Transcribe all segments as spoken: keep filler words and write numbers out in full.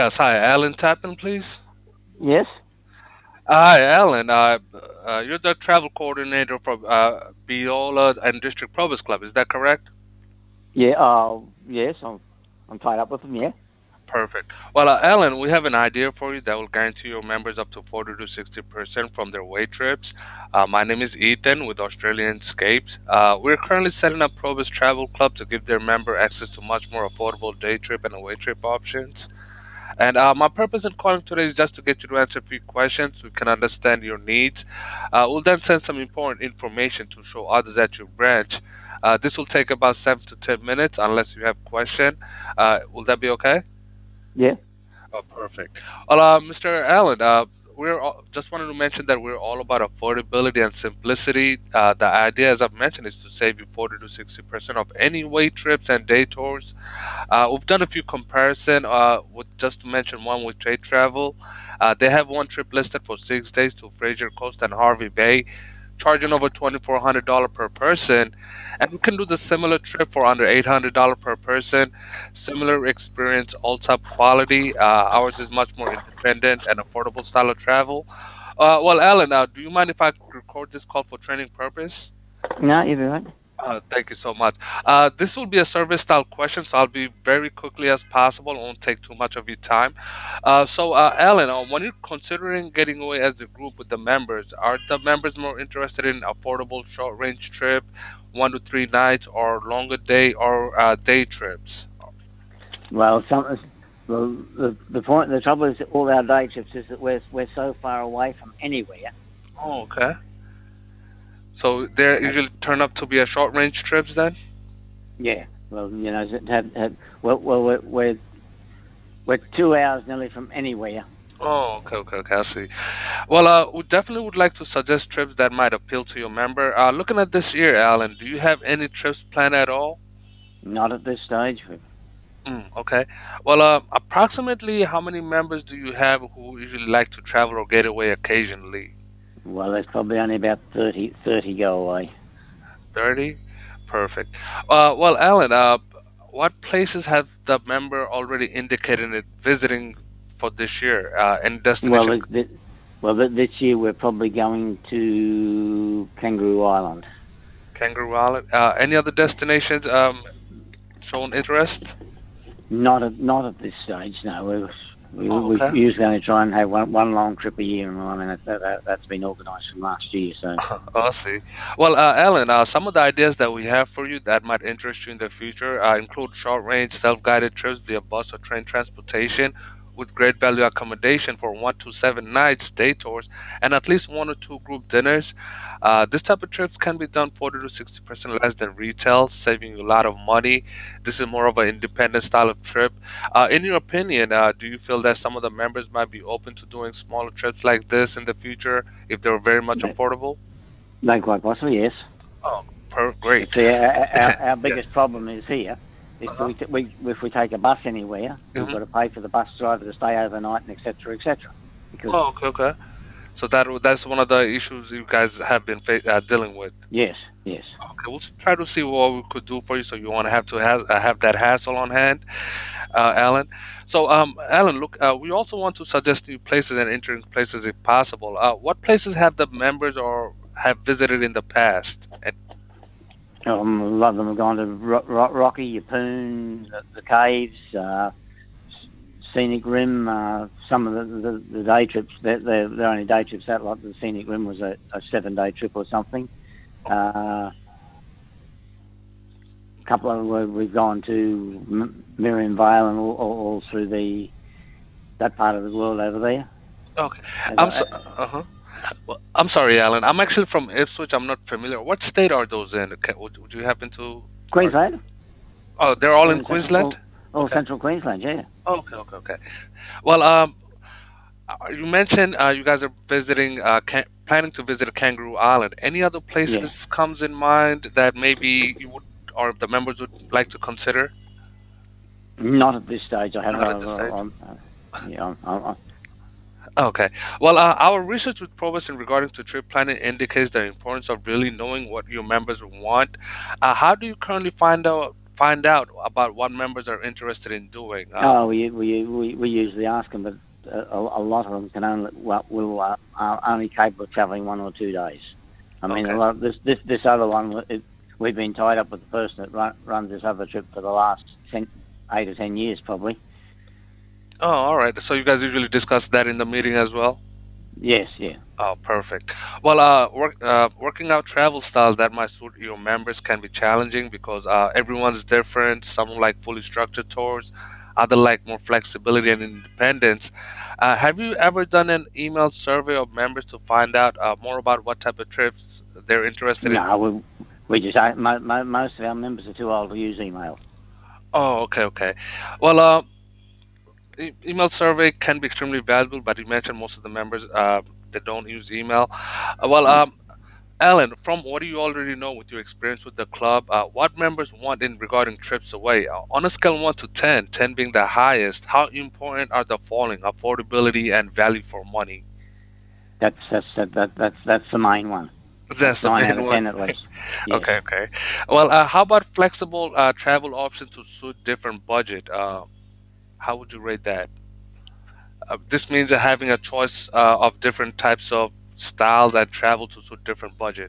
Yes, hi, Alan Tappan, please. Yes. Hi, Alan. Uh, uh, you're the travel coordinator for uh, Biola and District Provost Club. Is that correct? Yeah. Uh. Yes. I'm. I'm tied up with them. Yeah. Perfect. Well, uh, Alan, we have an idea for you that will guarantee your members up to forty to sixty percent from their way trips. Uh, my name is Ethan with Australian Escapes. Uh, we're currently setting up Provost Travel Club to give their member access to much more affordable day trip and away trip options. And uh, my purpose in calling today is just to get you to answer a few questions. We can understand your needs. Uh, we'll then send some important information to show others at your branch. Uh, this will take about seven to ten minutes, unless you have question. Uh, will that be okay? Yeah. Oh, perfect. Well, uh, mister Allen, uh, we're all, just wanted to mention that we're all about affordability and simplicity. Uh, the idea, as I've mentioned, is to save you forty to sixty percent of any way trips and day tours. Uh, we've done a few comparison. Uh, with just to mention one with Trade Travel, uh, they have one trip listed for six days to Fraser Coast and Harvey Bay, charging over twenty four hundred dollar per person, and we can do the similar trip for under eight hundred dollar per person. Similar experience, all top quality. Uh, ours is much more independent and affordable style of travel. Uh, well, Alan, uh, do you mind if I record this call for training purpose? No, you're right. Uh, thank you so much. Uh, this will be a service style question, so I'll be very quickly as possible. It won't take too much of your time. Uh, so, uh, Alan, uh, when you're considering getting away as a group with the members, are the members more interested in affordable short range trip, one to three nights, or longer day or uh, day trips? Well, some. Well, the the point, the trouble is, that all our day trips is that we're we're so far away from anywhere. Oh, okay. So they That, usually turn up to be a short range trips then? yeah. Well, you know, have, have, well, well, we're, we're we're two hours nearly from anywhere. Oh, okay, okay, okay. I see. Well, uh, we definitely would like to suggest trips that might appeal to your member. Uh, looking at this year, Alan, do you have any trips planned at all? Not at this stage. Mm, okay. Well, uh, approximately how many members do you have who usually like to travel or get away occasionally? Well, there's probably only about thirty thirty go away. thirty? Perfect. Uh, well, Alan, uh, what places have the member already indicated it visiting for this year? Uh, any Well, destination? the, the, well, this year we're probably going to Kangaroo Island. Kangaroo Island? Uh, any other destinations um, shown interest? Not at not at this stage. No, we we Oh, we okay. usually only try and have one one long trip a year, and I mean that, that that's been organised from last year. So Oh, I see. Well, uh, Alan, uh, some of the ideas that we have for you that might interest you in the future uh, include short-range, self-guided trips via bus or train transportation with great value accommodation for one to seven nights, day tours, and at least one or two group dinners. Uh, this type of trips can be done forty to sixty percent less than retail, saving you a lot of money. This is more of an independent style of trip. Uh, in your opinion, uh, do you feel that some of the members might be open to doing smaller trips like this in the future if they're very much no, affordable? no, quite possibly yes. Oh, per great. But see, our, our, our Yes. biggest problem is here. If Uh-huh. we, t- we if we take a bus anywhere, we've got hmm to pay for the bus driver to stay overnight and et cetera, et cetera. Because Oh, okay, okay. So that that's one of the issues you guys have been fa- uh, dealing with. yes, yes, Okay, we'll s- try to see what we could do for you, so you want to have to have uh, have that hassle on hand, uh, Alan. So, um, Alan, look, uh, we also want to suggest new places and interesting places if possible. Uh, what places have the members or have visited in the past? And, um, a lot of them have gone to Ro- Ro- Rocky, Yapoon, the, the caves. Uh, Scenic Rim, uh, some of the, the, the day trips, they're, they're, they're only day trips. That like the Scenic Rim was a, a seven day trip or something. Uh, a couple of where we've gone to M- Miriam Vale and all, all, all through the that part of the world over there. okay, As I'm so, I, uh-huh. Well, I'm sorry, Alan. I'm actually from Ipswich. I'm not familiar. What state are those in? Ca- Would, would you happen to? Are, Queensland, oh, they're all all in in central, Queensland. all, all Okay. central Queensland, yeah. Okay. Okay. Okay. Well, um, uh, you mentioned uh, you guys are visiting, uh, can- planning to visit Kangaroo Island. Any other Yeah. places comes in mind that maybe you would, or the members would like to consider? Not at this stage. I have, uh, Not at this uh, stage. um, uh, yeah, I'm, I'm, Okay. Well, uh, our research with Provis in regarding to trip planning indicates the importance of really knowing what your members want. Uh, how do you currently find out find out about what members are interested in doing? Uh, Oh, we we we, we usually ask them, but a, a lot of them can only well, will uh, are only capable of travelling one or two days. I mean, a okay. lot this this this other one, it, we've been tied up with the person that run, runs this other trip for the last ten, eight or ten years, probably. Oh, all right. So you guys usually discuss that in the meeting as well? Yes, yeah. Oh, perfect. Well, uh, work, uh, working out travel styles that might suit your members can be challenging because uh, everyone's different. Some like fully structured tours, other like more flexibility and independence. Uh, have you ever done an email survey of members to find out uh, more about what type of trips they're interested in? No, we we just uh, mo, mo, most of our members are too old to use email. Oh, okay, okay. Well, uh, e- email survey can be extremely valuable, but you mentioned most of the members uh, they don't use email. Uh, well, No. um, Alan, from what you already know with your experience with the club, uh, what members want in regarding trips away? Uh, on a scale of one to ten, ten being the highest, how important are the following: affordability and value for money? That's that's that, that that's that's the main one. That's That's the nine out main of one. ten at least. Yes. Okay, okay. Well, uh, how about flexible uh, travel options to suit different budget? Uh, how would you rate that? Uh, this means that having a choice uh, of different types of styles that travel to suit different budget.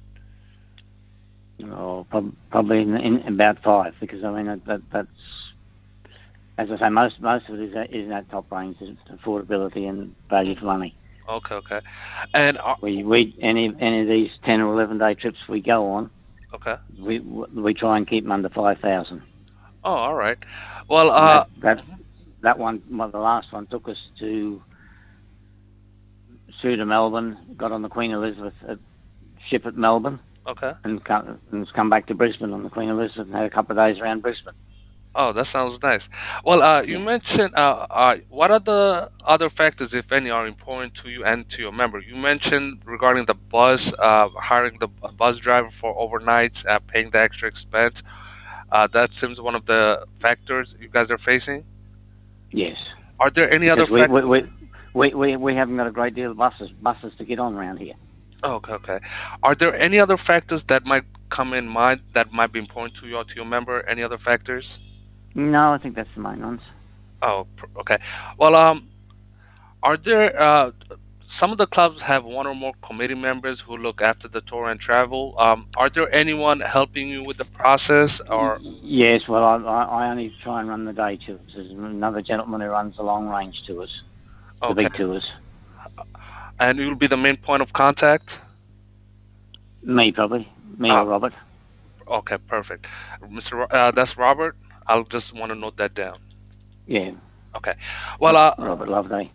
Or prob- probably in, in about five, because I mean that, that that's as I say, most most of it is is in that top range, is affordability and value for Mhm. money. Okay, okay. And uh, We we any any of these ten or eleven day trips we go on, okay. we we try and keep them under five thousand. Oh, all right. Well, And uh, that that mhm. that one, well, the last one took us to through to Melbourne, got on the Queen Elizabeth at, ship at Melbourne, Okay. and come, and come back to Brisbane on the Queen Elizabeth and had a couple of days around Brisbane. Oh, that sounds nice. Well, uh, you Yeah. mentioned uh, uh, what are the other factors, if any, are important to you and to your member? You mentioned regarding the bus, uh, hiring the b- bus driver for overnights, uh, paying the extra expense. Uh, that seems one of the factors you guys are facing. Yes. Are there any Because other we we, factors? we we we we haven't got a great deal of buses buses to get on around here. Oh, okay, okay. Are there any other factors that might come in mind that might be important to you or to your member? Any other factors? No, I think that's the main ones. Oh, pr- okay. Well, um, are there uh, some of the clubs have one or more committee members who look after the tour and travel? Um, are there anyone helping you with the process, or Yes, well, I, I I only try and run the day tours. There's another gentleman who runs the long range tours, the okay? big tours. And you'll be the main point of contact. Me probably, me or Ah, Robert. okay, perfect. mister Ro- Uh, that's Robert. I'll just want to note that down. Yeah, Okay. Well, uh, Robert Loveday.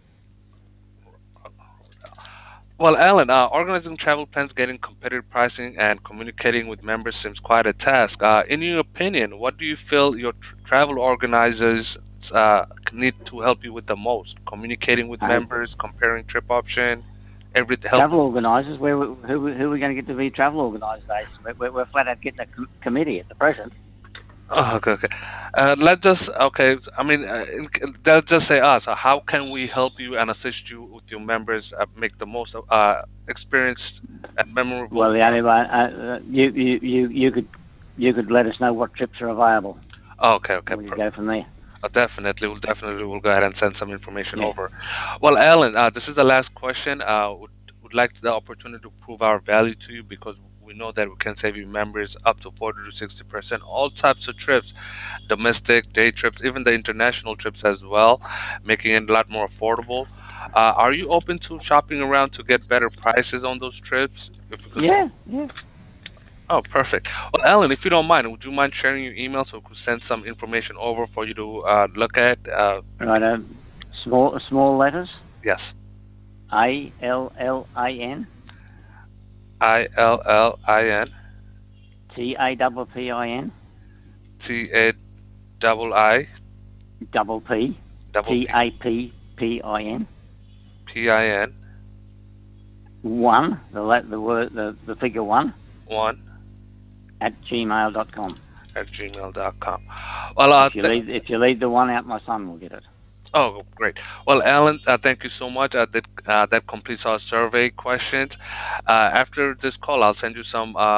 Well, Alan, uh, organizing travel plans, getting competitive pricing, and communicating with members seems quite a task. Uh, in your opinion, what do you feel your tr- travel organizers uh, need to help you with the most? Communicating with Uh, members, comparing trip option, everything. Help. travel organisers. Where who who are we going to get to be travel organisers? We're, we're flat out getting a com- committee at the present. Oh, okay, okay. Uh, let's just okay. I mean, uh, in- let's just say us. Uh, how can we help you and assist you with your members uh, make the most uh, experienced and memorable? Well, the only one uh, uh, you you you you could you could let us know what trips are available, Oh, okay, okay. and we could go from there. Uh, definitely, we'll definitely will go ahead and send some information Yeah. over. Well, Alan, uh, this is the last question. Uh, would would like the opportunity to prove our value to you because we know that we can save you members up to forty to sixty percent, all types of trips, domestic, day trips, even the international trips as well, making it a lot more affordable. Uh, are you open to shopping around to get better prices on those trips? If we could Yeah. Yeah. Oh, perfect. Well, Alan, if you don't mind, would you mind sharing your email so we could send some information over for you to uh, look at? Uh, Right. Um, small small letters. yes, A L L A N I L L I N T A double P I N T A double I double P double T P A P P I N P I N one, the let the word the, the figure one, one at gmail dot com. at gmail dot com. Well, uh, If you th- leave if you leave the one out, my son will get it. oh, great. Well, Alan, uh, thank you so much. Uh, that uh, that completes our survey questions. Uh, after this call, I'll send you some uh,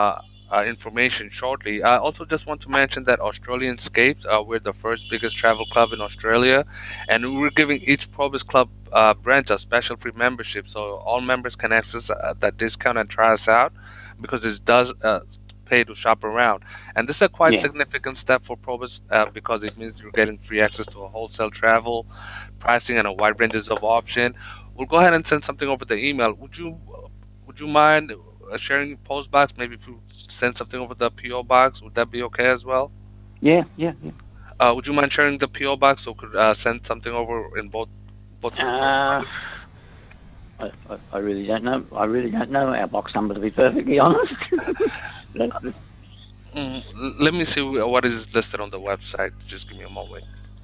uh, information shortly. I also just want to mention that Australian Scapes, uh, we're the first biggest travel club in Australia, and we're giving each Probus Club uh, branch a special free membership, so all members can access uh, that discount and try us out because it does uh, pay to shop around. And this is a quite Yeah. significant step for Probus uh, because it means you're getting free access to a wholesale travel, pricing, and a wide ranges of option. We'll go ahead and send something over the email. Would you would you mind uh, sharing your post box? Maybe if you send something over the P O box, would that be okay as well? Yeah, yeah, yeah. Uh, would you mind sharing the P O box so we could uh, send something over in both both your post Uh, boxes? I, I, I really don't know. I really don't know our box number, to be perfectly honest. That's the- Mm, l- let me see wh- what is listed on the website. Just give me a moment.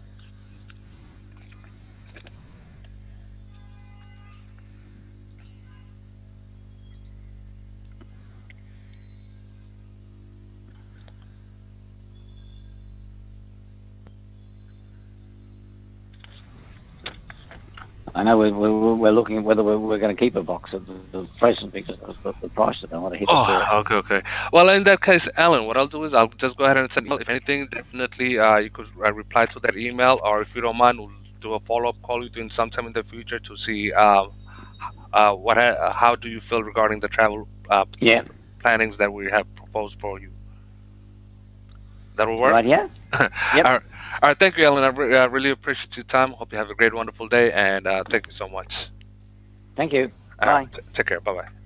I know we're, we're, we're looking at whether we're, we're going to keep a box at the, the present because of the, the price that I want to hit Oh, for it. okay, okay. Well, in that case, Alan, what I'll do is I'll just go ahead and send email. If anything, definitely uh, you could uh, reply to that email, or if you don't mind, we'll do a follow-up call with you in sometime in the future to see uh, uh, what ha- how do you feel regarding the travel uh, Yeah. plannings that we have proposed for you. That will work. Right, yeah? all Yep. right, all right. Thank you, Alan. I re- uh, really appreciate your time. Hope you have a great, wonderful day, and uh, thank you so much. Thank you. All right, Bye. t- take care. Bye bye.